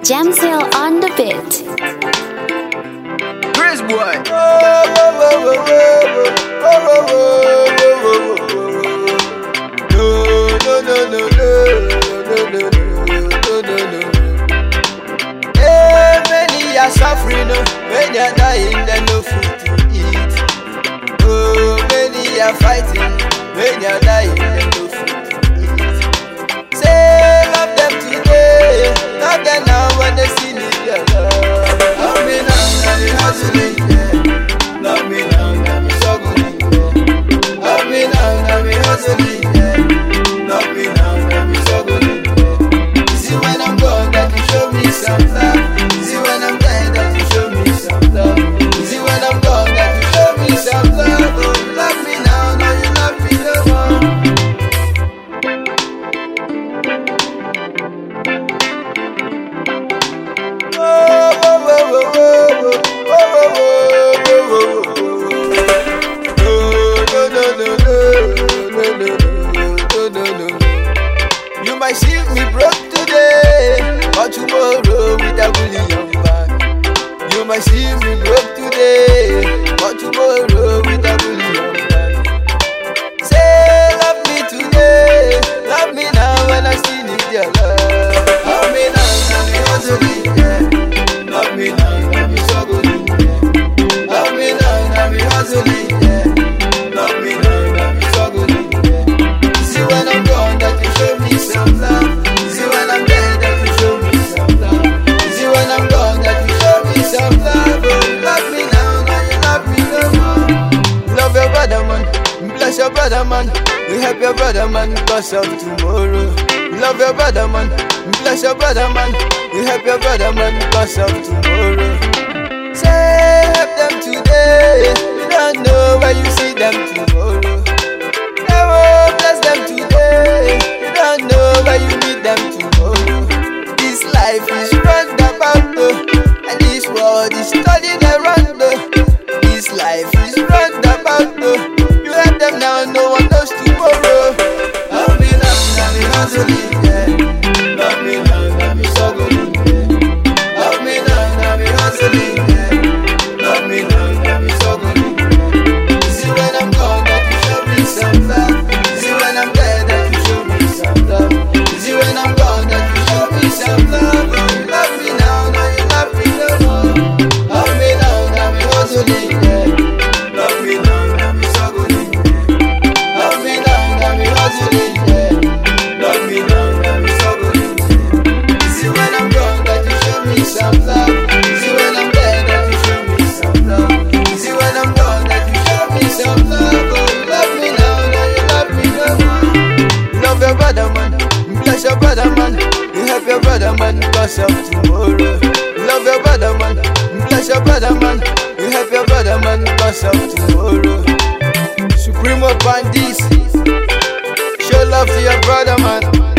Jamsil on the beat. Chris boy. Many are suffering when you're dying, then no food to eat. Oh, many are fighting when you're dying, then no food to eat. Say, love them today, love them now when they see me, your love. Love me now, let me hustling, yeah. Love me now, let me struggling, yeah. Love me now, let me hustling, yeah. Love me now, let me struggling, yeah. See when I'm gone, that you show me some love. See when I'm dead, that you show me some love. See when I'm gone, that you show me some love. Oh, you love me now, no, you love me no more. You might see me broke today, but tomorrow with a bullion bag. You might see me broke today, but tomorrow with a bullion bag. Say love me today, love me now when I still need your love. Love me now, let me hustling, yeah. Love me now, let me struggling, yeah. Love me now, let me hustling, yeah. Love me now, let me struggling, yeah. See when I'm gone, that you show me some love. See when I'm dead, that you show me some love. See when I'm gone, that you show me some love. Oh, you love me now, now you love me no more. Love your brother, man. Bless your brother, man. We help your brother, man, cause of tomorrow. Love your brother, man. Bless your brother, man. We help your brother, man, cause of tomorrow. Say, help them today. You don't know where you see them tomorrow. Oh, bless them today. You don't know where you meet them tomorrow. This life is roundabout, and this world is turning around. This life is roundabout. You help them now, no one knows tomorrow. Love me now, let me hustling, yeah. Love me now, let me struggling, yeah. Love me now, let me hustling, yeah. Love me now, let me struggling, yeah. See when I'm gone, that you show me some love. See when I'm dead, that you show me some love. See when I'm gone, that you show me some love. Oh, you love me now, now you love me no more. Love me now, let me hustling, yeah. Love me now, let me struggling, yeah. Love me now, let me hustling, yeah. Love me now, let me struggling, yeah. See when I'm gone, that you show me some love. See when I'm dead, that you show me some love. See when I'm gone, that you show me some love. Oh, you love me now, now you love me no more. Love your brother, man. Bless your brother, man. You help your brother, man, cause of tomorrow. Love your brother, man. Bless your brother, man. You help your brother, man, cause of tomorrow. Supremo Bandits. Show love to your brother, man.